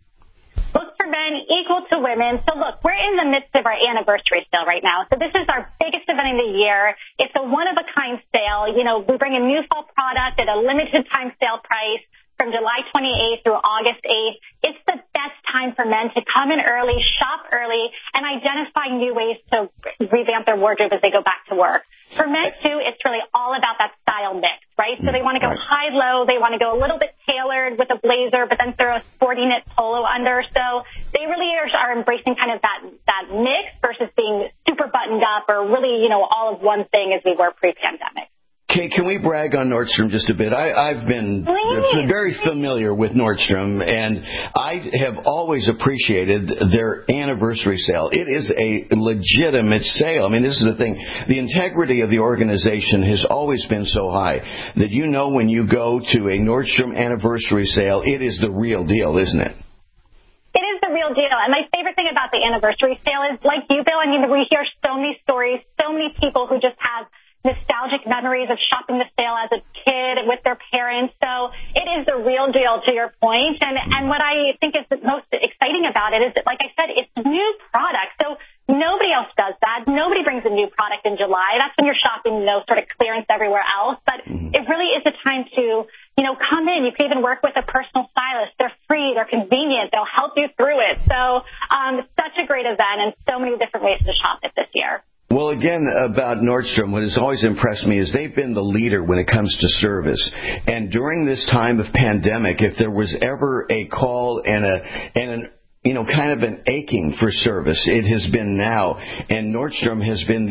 Speaker 21: Looks for men equal to women. So look, we're in the midst of our anniversary sale right now. So this is our biggest event of the year. It's a one-of-a-kind sale. We bring a new fall product at a limited time sale price from July 28th through August 8th. It's the best time for men to come in early, shop early, and identify new ways to revamp their wardrobe as they go back to work. For men, too, it's really all about that style mix, right? So they want to go high-low. They want to go a little bit tailored with a blazer, but then throw a sporty knit polo under. So they really are embracing kind of that mix versus being super buttoned up or really, all of one thing as we were pre-pandemic.
Speaker 12: Kate, can we brag on Nordstrom just a bit? I've been very familiar with Nordstrom, and I have always appreciated their anniversary sale. It is a legitimate sale. I mean, this is the thing. The integrity of the organization has always been so high that when you go to a Nordstrom anniversary sale, it is the real deal, isn't it?
Speaker 21: It is the real deal. And my favorite thing about the anniversary sale is, like you, Bill, we hear so many stories, so many people who just have nostalgic memories of shopping the sale as a kid with their parents. So it is the real deal, to your point. And what I think is the most exciting about it is that, like I said, it's new product. So nobody else does that. Nobody brings a new product in July. That's when you're shopping, sort of clearance everywhere else. But it really is a time to, come in. You can even work with a personal stylist. They're free. They're convenient. They'll help you through it. So such a great event and so many different ways to shop it this year.
Speaker 12: Well, again, about Nordstrom, what has always impressed me is they've been the leader when it comes to service. And during this time of pandemic, if there was ever a call and an kind of an aching for service, it has been now. And Nordstrom has been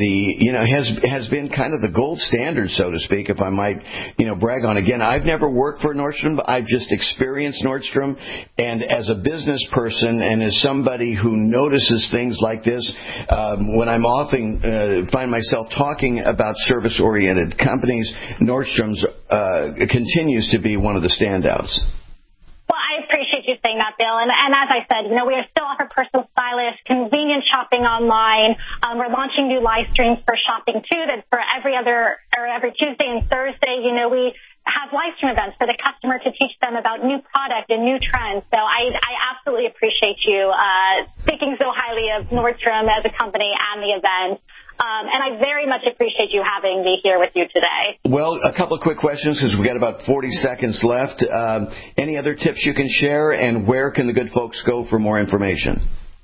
Speaker 12: has been kind of the gold standard, so to speak, if I might, brag on. Again, I've never worked for Nordstrom, but I've just experienced Nordstrom. And as a business person and as somebody who notices things like this, when I'm often find myself talking about service-oriented companies, Nordstrom's continues to be one of the standouts.
Speaker 21: Well, I appreciate you saying that, Bill. And as I said, we still offer personal stylists, convenient shopping online. We're launching new live streams for shopping, too, that for every Tuesday and Thursday, we have live stream events for the customer to teach them about new product and new trends. So I absolutely appreciate you speaking so highly of Nordstrom as a company and the event. And I very much appreciate you having me here with you today.
Speaker 12: Well, a couple of quick questions because we've got about 40 seconds left. Any other tips you can share, and where can the good folks go for more information?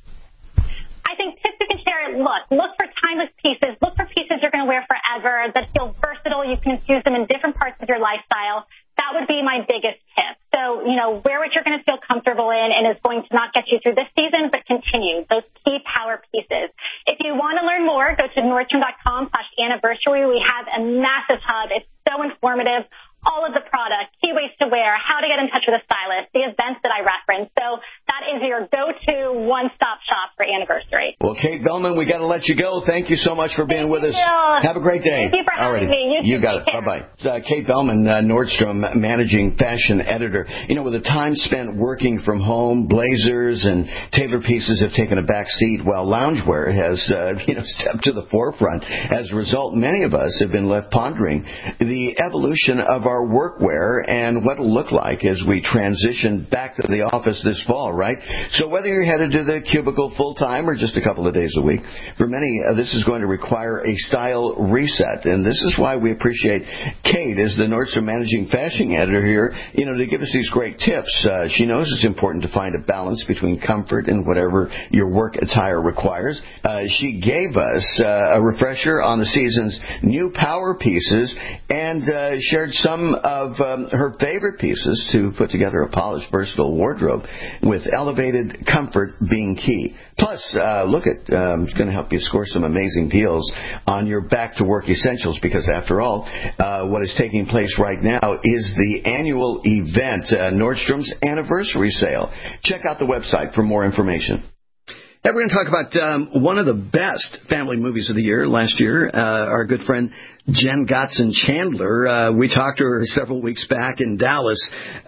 Speaker 21: I think tips you can share, look for timeless pieces. Look for pieces you're going to wear forever that feel versatile. You can use them in different parts of your lifestyle. That would be my biggest tip. So, wear what you're going to feel comfortable in and is going to not get you through this season, but continue those key power pieces. If you want to learn more, go to Nordstrom.com/anniversary. We have a massive hub. It's so informative. All of the product, key ways to wear, how to get in touch with a stylist, the events that I referenced. So that is your go-to one-stop shop for anniversary.
Speaker 12: Well, Kate Bellman, we got to let you go. Thank you so much for being with us. Have a great day.
Speaker 21: Thank you for having me.
Speaker 12: You got it. Bye-bye. It's Kate Bellman, Nordstrom managing fashion editor. With the time spent working from home, blazers and tailored pieces have taken a back seat while loungewear has, stepped to the forefront. As a result, many of us have been left pondering the evolution of our workwear and what it'll look like as we transition back to the office this fall, right? So whether you're headed to the cubicle full-time or just a couple of days a week, for many, this is going to require a style reset. And this is why we appreciate Kate as the Nordstrom Managing Fashion Editor here, to give us these great tips. She knows it's important to find a balance between comfort and whatever your work attire requires. She gave us a refresher on the season's new power pieces and shared some of her favorite pieces to put together a polished, versatile wardrobe with elevated comfort being key. Plus, it's going to help you score some amazing deals on your back-to-work essentials because, after all, what is taking place right now is the annual event, Nordstrom's Anniversary Sale. Check out the website for more information. Hey, we're going to talk about one of the best family movies of the year last year. Our good friend Jen Gotzon-Chandler. We talked to her several weeks back in Dallas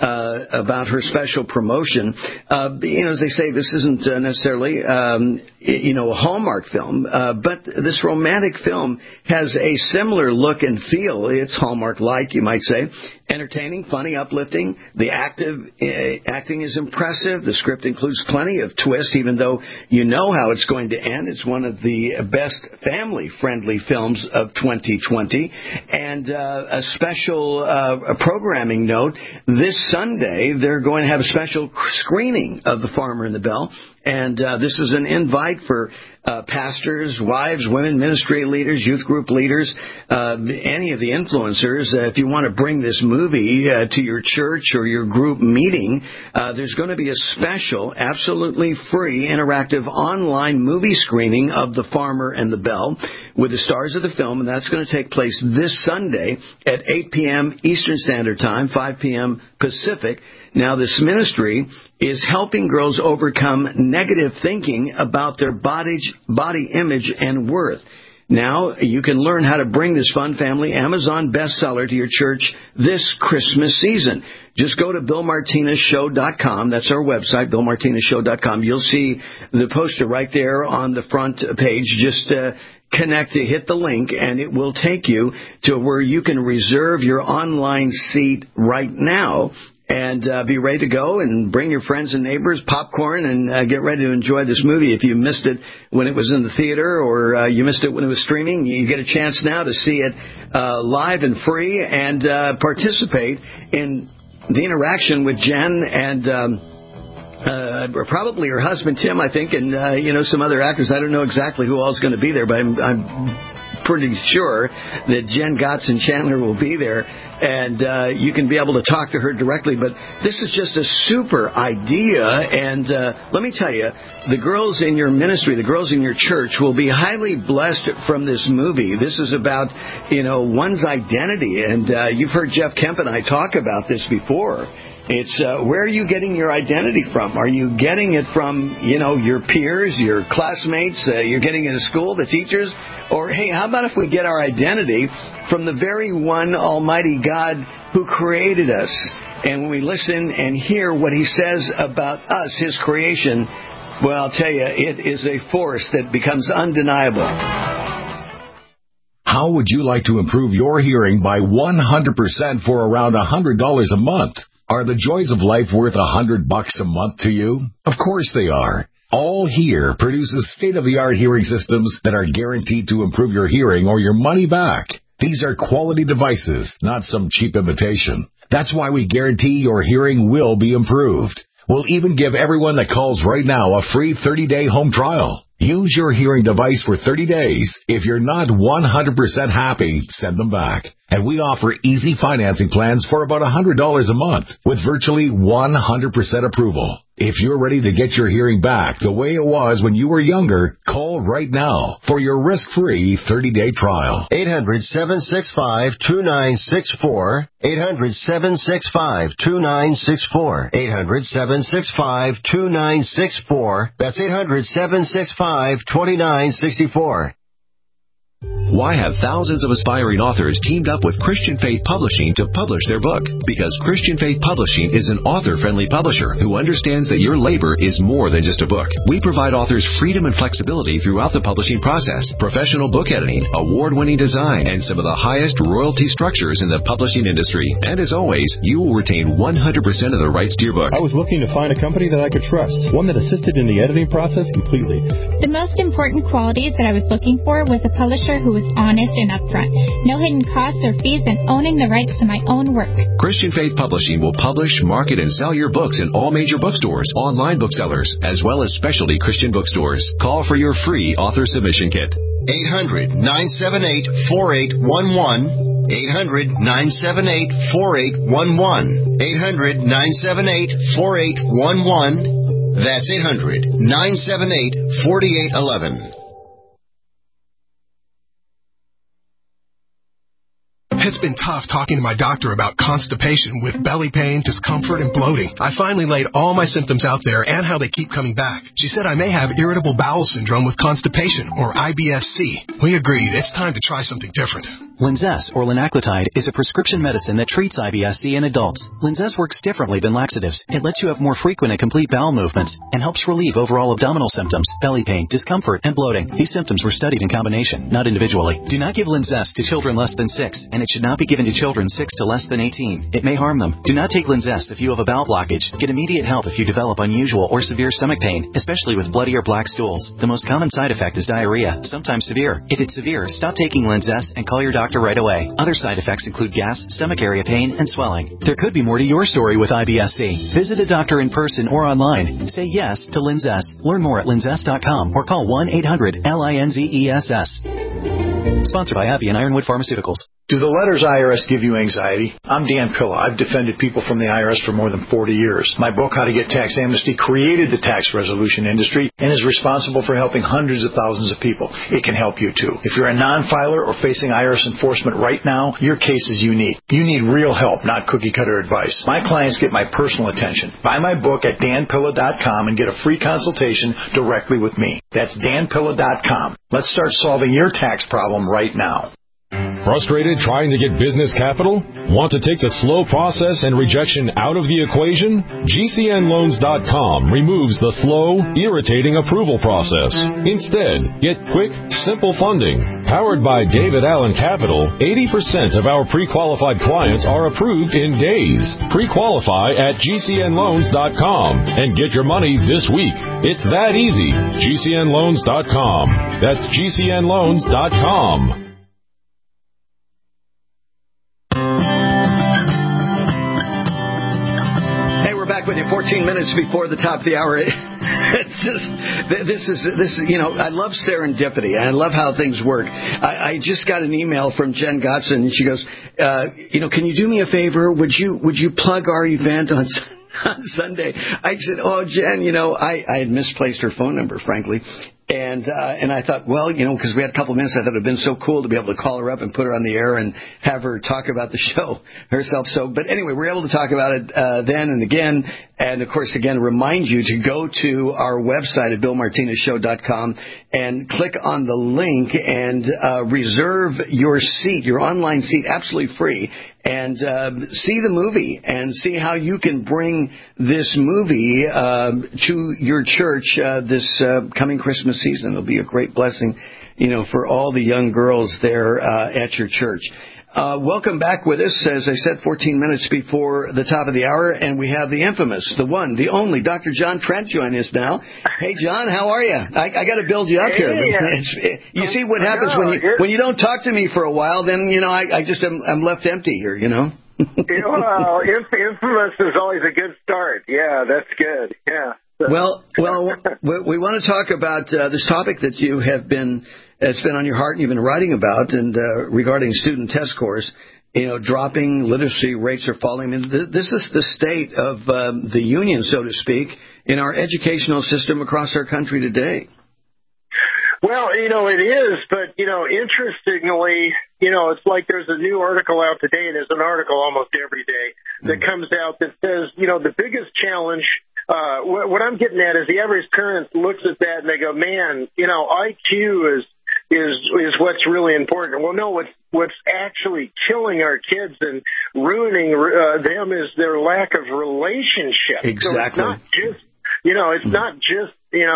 Speaker 12: about her special promotion. As they say, this isn't necessarily a Hallmark film, but this romantic film has a similar look and feel. It's Hallmark-like, you might say. Entertaining, funny, uplifting. The acting is impressive. The script includes plenty of twists, even though you know how it's going to end. It's one of the best family-friendly films of 2020. And a special programming note, this Sunday they're going to have a special screening of The Farmer and the Belle. And this is an invite for pastors, wives, women, ministry leaders, youth group leaders, any of the influencers. If you want to bring this movie to your church or your group meeting, there's going to be a special, absolutely free, interactive online movie screening of The Farmer and the Belle with the stars of the film, and that's going to take place this Sunday at 8 p.m. Eastern Standard Time, 5 p.m. Pacific. Now, this ministry is helping girls overcome negative thinking about their body image and worth. Now, you can learn how to bring this fun family Amazon bestseller to your church this Christmas season. Just go to BillMartinezShow.com. That's our website, BillMartinezShow.com. You'll see the poster right there on the front page. Just connect, hit the link, and it will take you to where you can reserve your online seat right now. And be ready to go and bring your friends and neighbors, popcorn, and get ready to enjoy this movie. If you missed it when it was in the theater or you missed it when it was streaming, you get a chance now to see it live and free and participate in the interaction with Jen and probably her husband, Tim, I think, and some other actors. I don't know exactly who all is going to be there, but I'm pretty sure that Jen Gotzon-Chandler will be there, and you can be able to talk to her directly. But this is just a super idea, and let me tell you, the girls in your ministry, the girls in your church will be highly blessed from this movie. This is about, one's identity, and you've heard Jeff Kemp and I talk about this before. It's where are you getting your identity from? Are you getting it from, your peers, your classmates? You're getting it at school, the teachers? Or, hey, how about if we get our identity from the very one Almighty God who created us? And when we listen and hear what He says about us, His creation, well, I'll tell you, it is a force that becomes undeniable.
Speaker 1: How would you like to improve your hearing by 100% for around $100 a month? Are the joys of life worth $100 a month to you? Of course they are. All Hear produces state-of-the-art hearing systems that are guaranteed to improve your hearing or your money back. These are quality devices, not some cheap imitation. That's why we guarantee your hearing will be improved. We'll even give everyone that calls right now a free 30-day home trial. Use your hearing device for 30 days. If you're not 100% happy, send them back. And we offer easy financing plans for about $100 a month with virtually 100% approval. If you're ready to get your hearing back the way it was when you were younger, call right now for your risk-free 30-day trial.
Speaker 9: 800-765-2964. 800-765-2964. 800-765-2964. That's 800-765-2964.
Speaker 17: Why have thousands of aspiring authors teamed up with Christian Faith Publishing to publish their book? Because Christian Faith Publishing is an author-friendly publisher who understands that your labor is more than just a book. We provide authors freedom and flexibility throughout the publishing process, professional book editing, award-winning design, and some of the highest royalty structures in the publishing industry. And as always, you will retain 100% of the rights to your book.
Speaker 18: I was looking to find a company that I could trust, one that assisted in the editing process completely.
Speaker 19: The most important qualities that I was looking for was a publisher who was honest and upfront, no hidden costs or fees, and owning the rights to my own work.
Speaker 17: Christian Faith Publishing will publish, market, and sell your books in all major bookstores, online booksellers, as well as specialty Christian bookstores. Call for your free author submission kit.
Speaker 9: 800-978-4811. 800-978-4811. 800-978-4811. That's 800-978-4811.
Speaker 4: It's been tough talking to my doctor about constipation with belly pain, discomfort, and bloating. I finally laid all my symptoms out there and how they keep coming back. She said I may have irritable bowel syndrome with constipation, or IBS-C. We agreed it's time to try something different.
Speaker 22: Linzess, or linaclotide, is a prescription medicine that treats IBS-C in adults. Linzess works differently than laxatives. It lets you have more frequent and complete bowel movements and helps relieve overall abdominal symptoms, belly pain, discomfort, and bloating. These symptoms were studied in combination, not individually. Do not give Linzess to children less than 6, and it should not be given to children 6 to less than 18. It may harm them. Do not take Linzess if you have a bowel blockage. Get immediate help if you develop unusual or severe stomach pain, especially with bloody or black stools. The most common side effect is diarrhea, sometimes severe. If it's severe, stop taking Linzess and call your doctor right away. Other side effects include gas, stomach area pain, and swelling. There could be more to your story with IBS-C. Visit a doctor in person or online. Say yes to Linzess. Learn more at linzess.com or call 1-800-LINZESS. Sponsored by Abbey and Ironwood Pharmaceuticals.
Speaker 23: Do the letters IRS give you anxiety? I'm Dan Pilla. I've defended people from the IRS for more than 40 years. My book, How to Get Tax Amnesty, created the tax resolution industry and is responsible for helping hundreds of thousands of people. It can help you too. If you're a non-filer or facing IRS enforcement right now, your case is unique. You need real help, not cookie-cutter advice. My clients get my personal attention. Buy my book at danpilla.com and get a free consultation directly with me. That's danpilla.com. Let's start solving your tax problem right now.
Speaker 24: Frustrated trying to get business capital? Want to take the slow process and rejection out of the equation? GCNloans.com removes the slow, irritating approval process. Instead, get quick, simple funding. Powered by David Allen Capital, 80% of our pre-qualified clients are approved in days. Pre-qualify at GCNloans.com and get your money this week. It's that easy. GCNloans.com. That's GCNloans.com.
Speaker 12: With you 14 minutes before the top of the hour. It's just, this is, I love serendipity. I love how things work. I just got an email from Jen Godson, and she goes, can you do me a favor? Would you plug our event on Sunday? I said, oh, Jen, I had misplaced her phone number, frankly. And I thought, well, because we had a couple of minutes, I thought it would have been so cool to be able to call her up and put her on the air and have her talk about the show herself. But anyway, we were able to talk about it then and again. And, of course, again, remind you to go to our website at BillMartinezShow.com and click on the link and reserve your seat, your online seat, absolutely free, and see the movie and see how you can bring this movie to your church this coming Christmas season. It'll be a great blessing, for all the young girls there at your church. Welcome back with us, as I said, 14 minutes before the top of the hour, and we have the infamous, the one, the only, Dr. John Trent joining us now. Hey, John, how are you? I got to build you up here. You see what happens when you don't talk to me for a while, then, I'm left empty here,
Speaker 25: Well, infamous is always a good start. Yeah, that's good. Yeah.
Speaker 12: Well, we want to talk about this topic that you have been, it's been on your heart and you've been writing about, and regarding student test scores, dropping, literacy rates are falling. I mean, this is the state of the union, so to speak, in our educational system across our country today.
Speaker 25: Well, it is, but, interestingly, it's like there's a new article out today, and there's an article almost every day that comes out that says, the biggest challenge, what I'm getting at is the average parent looks at that and they go, man, IQ is is what's really important. Well, no, what's actually killing our kids and ruining them is their lack of relationship.
Speaker 12: Exactly.
Speaker 25: So it's not just, it's not just,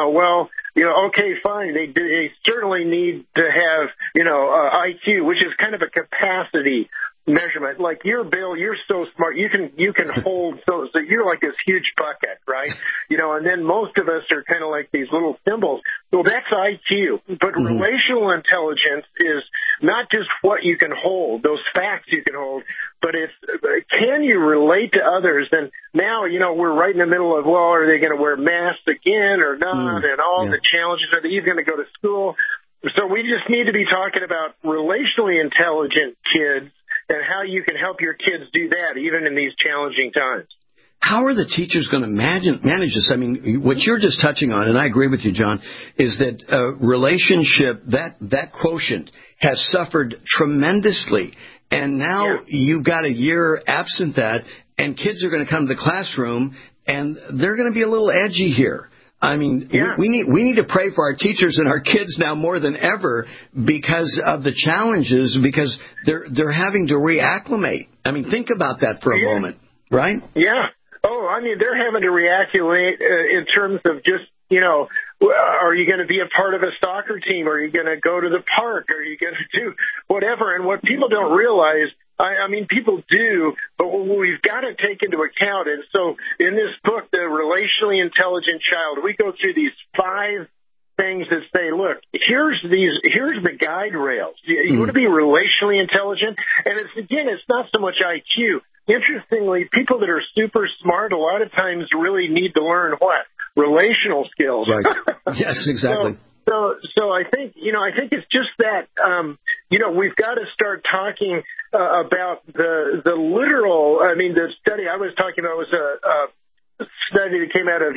Speaker 25: okay, fine. They certainly need to have, IQ, which is kind of a capacity measurement. Like Bill, you're so smart. You can hold so you're like this huge bucket, right? And then most of us are kind of like these little thimbles. Well, that's IQ. But relational intelligence is not just what you can hold, those facts you can hold, but it's can you relate to others? And now, we're right in the middle of, well, are they going to wear masks again or not? And all the challenges. Are they even going to go to school? So we just need to be talking about relationally intelligent kids and how you can help your kids do that even in these challenging times.
Speaker 12: How are the teachers going to manage this? I mean, what you're just touching on, and I agree with you, John, is that relationship, that quotient has suffered tremendously. And now you've got a year absent that, and kids are going to come to the classroom, and they're going to be a little edgy here. I mean, we need to pray for our teachers and our kids now more than ever because of the challenges, because they're having to reacclimate. I mean, think about that for a moment, right?
Speaker 25: Yeah. Oh, I mean, they're having to reacclimate in terms of just, are you going to be a part of a soccer team? Are you going to go to the park? Are you going to do whatever? And what people don't realize, I mean, people do, but we've got to take into account. And so in this book, The Relationally Intelligent Child, we go through these 5 things that say, look, here's the guide rails. You want to be relationally intelligent? And it's not so much IQ. Interestingly, people that are super smart a lot of times really need to learn what? Relational skills.
Speaker 12: Right. Yes, exactly.
Speaker 25: So I think it's just that, we've got to start talking about the literal, the study I was talking about was a study that came out of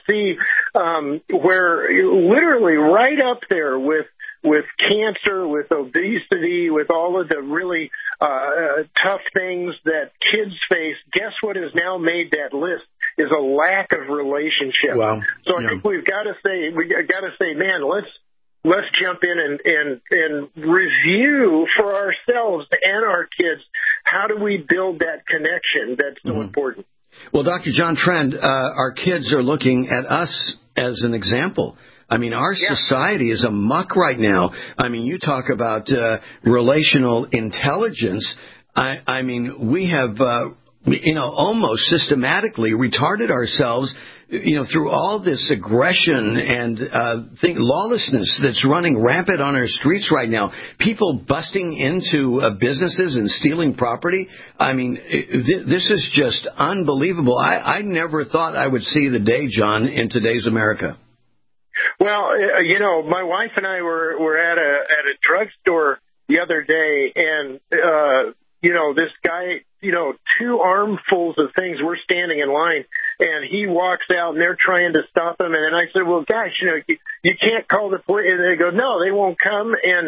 Speaker 25: UNC, where literally right up there with cancer, with obesity, with all of the really tough things that kids face, guess what has now made that list is a lack of relationship.
Speaker 12: Wow.
Speaker 25: So I think we've got to say, man, let's jump in and review for ourselves and our kids, how do we build that connection that's so important?
Speaker 12: Well, Dr. John Trend, our kids are looking at us as an example. I mean, our society is amuck right now. I mean, you talk about relational intelligence. I mean, we have, almost systematically retarded ourselves, through all this aggression and lawlessness that's running rampant on our streets right now. People busting into businesses and stealing property. I mean, this is just unbelievable. I never thought I would see the day, John, in today's America.
Speaker 25: Well, my wife and I were at a drugstore the other day, and this guy, 2 armfuls of things. We're standing in line, and he walks out, and they're trying to stop him. And then I said, "Well, gosh, you can't call the police." And they go, "No, they won't come." And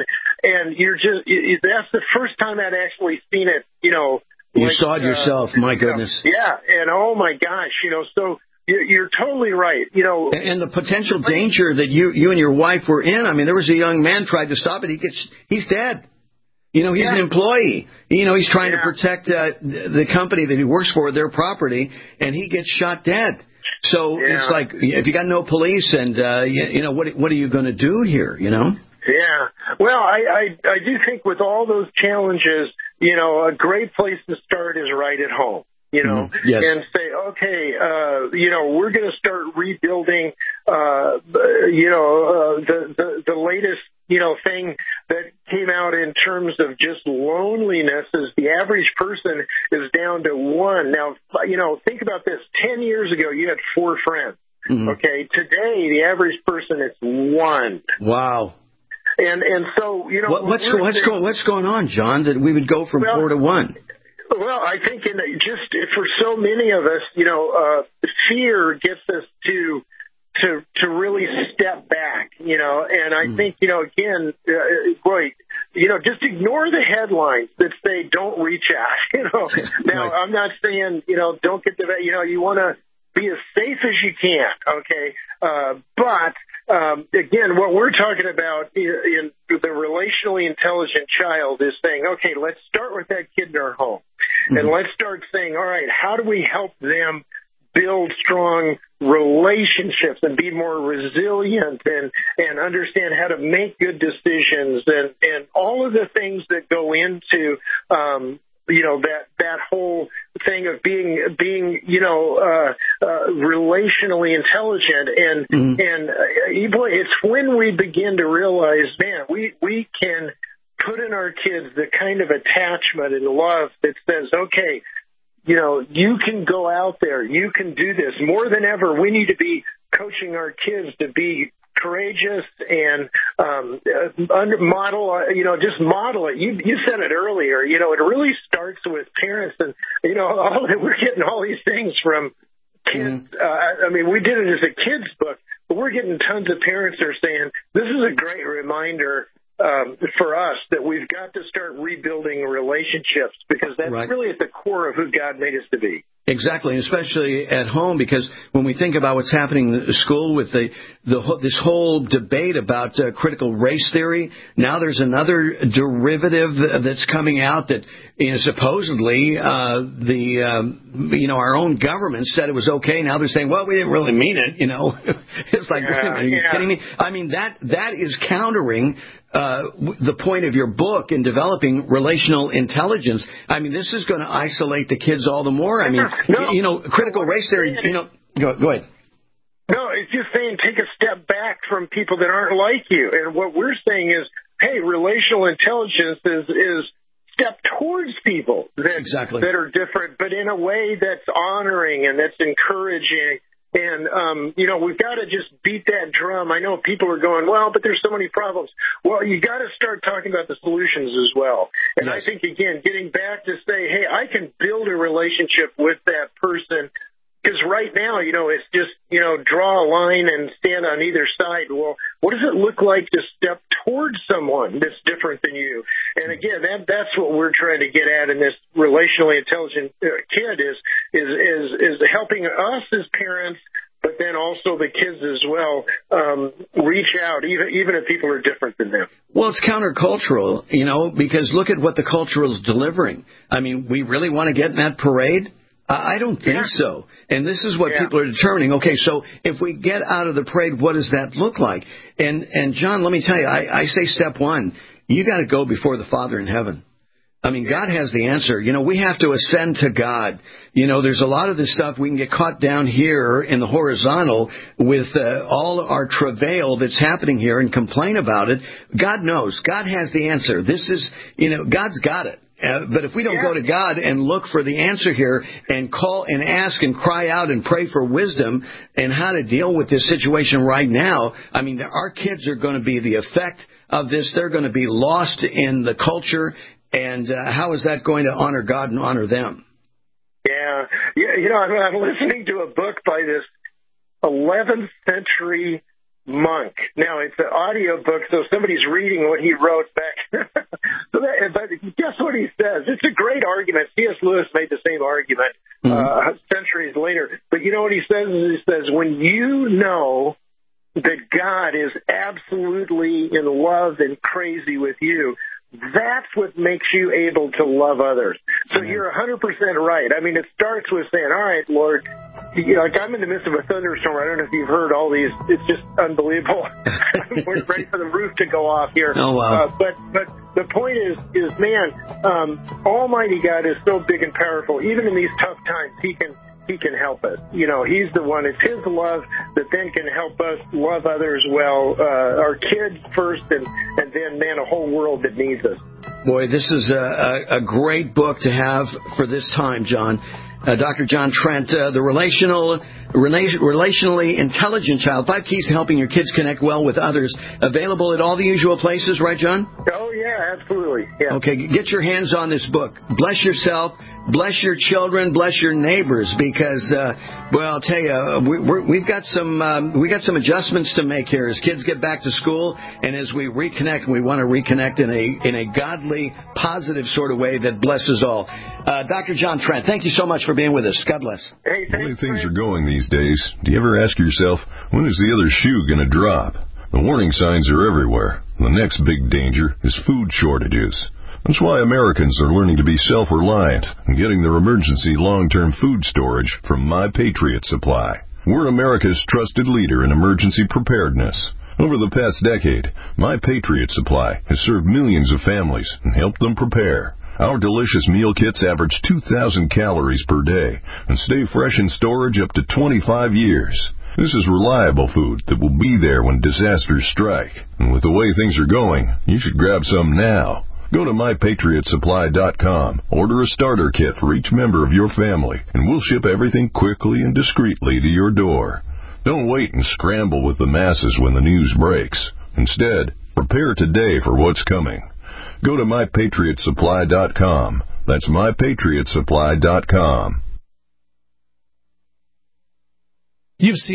Speaker 25: that's the first time I'd actually seen it. You
Speaker 12: saw it yourself, my goodness.
Speaker 25: Yeah, and oh my gosh, so. You're totally right.
Speaker 12: And the potential danger that you and your wife were in. I mean, there was a young man tried to stop it. He's dead. He's an employee. He's trying to protect the company that he works for, their property, and he gets shot dead. So it's like, if you got no police, and what are you going to do here?
Speaker 25: Yeah. Well, I do think with all those challenges, a great place to start is right at home. And say, okay, we're going to start rebuilding, the latest, thing that came out in terms of just loneliness is the average person is down to 1. Now, think about this. 10 years ago, you had 4 friends. Okay. Today, the average person is 1.
Speaker 12: Wow.
Speaker 25: And so,
Speaker 12: what's going on, John, that we would go from 4 to 1?
Speaker 25: Well, I think just for so many of us, fear gets us to really step back, and I think, again, just ignore the headlines that say don't reach out, Now, I'm not saying, don't get the, you want to be as safe as you can, okay? But again, what we're talking about in the relationally intelligent child is saying, okay, let's start with that kid in our home. Mm-hmm. And let's start saying, all right, how do we help them build strong relationships and be more resilient and understand how to make good decisions and all of the things that go into that whole thing of being relationally intelligent and boy, it's when we begin to realize, man, we can put in our kids the kind of attachment and love that says, okay, you can go out there, you can do this. More than ever, we need to be coaching our kids to be courageous and model, just model it. You said it earlier, it really starts with parents and, we're getting all these things from kids. We did it as a kid's book, but we're getting tons of parents that are saying, this is a great reminder for us that we've got to start rebuilding relationships because that's really at the core of who God made us to be.
Speaker 12: Exactly, and especially at home, because when we think about what's happening in school with this whole debate about critical race theory, now there's another derivative that's coming out that supposedly our own government said it was okay. Now they're saying, well, we didn't really mean it. It's like, are you kidding me? I mean, that is countering the point of your book in developing relational intelligence. I mean, this is going to isolate the kids all the more. I mean, critical race theory, go ahead.
Speaker 25: No, it's just saying take a step back from people that aren't like you. And what we're saying is, hey, relational intelligence is step towards people that are different, but in a way that's honoring and that's encouraging. And, we've got to just beat that drum. I know people are going, well, but there's so many problems. Well, you got to start talking about the solutions as well. And I think, again, getting back to say, hey, I can build a relationship with that person. Because right now, it's just, draw a line and stand on either side. Well, what does it look like to step towards someone that's different than you? And again, that's what we're trying to get at in this relationally intelligent kid is helping us as parents, but then also the kids as well, reach out, even if people are different than them.
Speaker 12: Well, it's countercultural, because look at what the culture is delivering. I mean, we really want to get in that parade? I don't think so. And this is what people are determining. Okay, so if we get out of the parade, what does that look like? And John, let me tell you, I say step one, you got to go before the Father in heaven. I mean, God has the answer. We have to ascend to God. There's a lot of this stuff we can get caught down here in the horizontal with all our travail that's happening here and complain about it. God knows. God has the answer. This is, God's got it. But if we don't go to God and look for the answer here and call and ask and cry out and pray for wisdom and how to deal with this situation right now, I mean, our kids are going to be the effect of this. They're going to be lost in the culture. And how is that going to honor God and honor them?
Speaker 25: Yeah. I'm listening to a book by this 11th century monk. Now, it's an audio book, so somebody's reading what he wrote back. But guess what he says? It's a great argument. C.S. Lewis made the same argument centuries later. But you know what he says? He says, when you know that God is absolutely in love and crazy with you, that's what makes you able to love others. So you're 100% right. I mean, it starts with saying, all right, Lord, I'm in the midst of a thunderstorm. I don't know if you've heard all these. It's just unbelievable. We're ready for the roof to go off here.
Speaker 12: Oh, wow.
Speaker 25: But the point is, man, Almighty God is so big and powerful. Even in these tough times, He can help us. He's the one. It's His love that then can help us love others well, our kids first, and then, man, a whole world that needs us.
Speaker 12: Boy, this is a great book to have for this time, John. Dr. John Trent, the relationally intelligent child, 5 keys to helping your kids connect well with others. Available at all the usual places, right, John?
Speaker 25: Oh, yeah, absolutely. Yeah.
Speaker 12: Okay, get your hands on this book. Bless yourself, bless your children, bless your neighbors, because, I'll tell you, we've got some adjustments to make here as kids get back to school, and as we reconnect, we want to reconnect in a godly, positive sort of way that blesses all. Dr. John Trent, thank you so much for being with us. God bless.
Speaker 25: Hey,
Speaker 5: the way things are going these days, do you ever ask yourself, when is the other shoe going to drop? The warning signs are everywhere. The next big danger is food shortages. That's why Americans are learning to be self-reliant and getting their emergency long-term food storage from My Patriot Supply. We're America's trusted leader in emergency preparedness. Over the past decade, My Patriot Supply has served millions of families and helped them prepare. Our delicious meal kits average 2,000 calories per day and stay fresh in storage up to 25 years. This is reliable food that will be there when disasters strike. And with the way things are going, you should grab some now. Go to MyPatriotSupply.com, order a starter kit for each member of your family, and we'll ship everything quickly and discreetly to your door. Don't wait and scramble with the masses when the news breaks. Instead, prepare today for what's coming. Go to MyPatriotSupply.com. That's MyPatriotSupply.com.
Speaker 6: You've seen